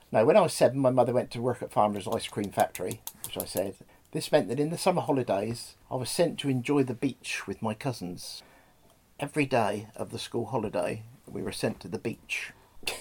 No, when I was 7, my mother went to work at Farmer's Ice Cream Factory, which I said. This meant that in the summer holidays, I was sent to enjoy the beach with my cousins. Every day of the school holiday, we were sent to the beach.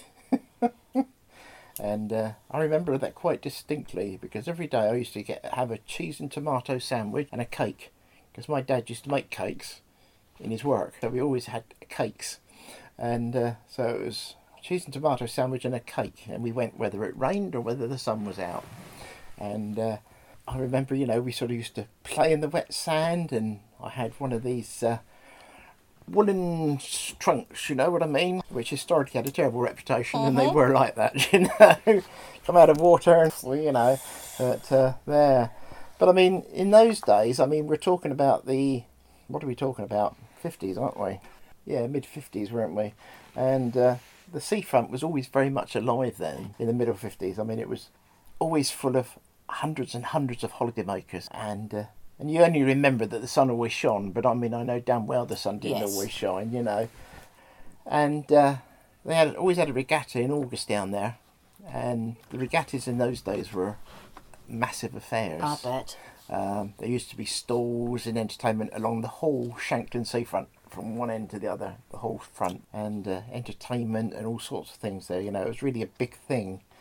And I remember that quite distinctly because every day I used to have a cheese and tomato sandwich and a cake because my dad used to make cakes in his work, so we always had cakes. And so it was cheese and tomato sandwich and a cake, and we went whether it rained or whether the sun was out. And I remember, we sort of used to play in the wet sand, and I had one of these woolen trunks, you know what I mean? Which historically had a terrible reputation, and they were like that, come out of water, and but there. But I mean, in those days, we're talking about what are we talking about? 50s, aren't we? Yeah, mid-50s, weren't we? And the seafront was always very much alive then, in the middle 50s. It was always full of hundreds and hundreds of holidaymakers, and you only remember that the sun always shone, but I know damn well the sun didn't always shine, And they always had a regatta in August down there, and the regattas in those days were massive affairs. I bet. There used to be stalls and entertainment along the whole Shankton seafront, from one end to the other, the whole front, and entertainment and all sorts of things there. It was really a big thing.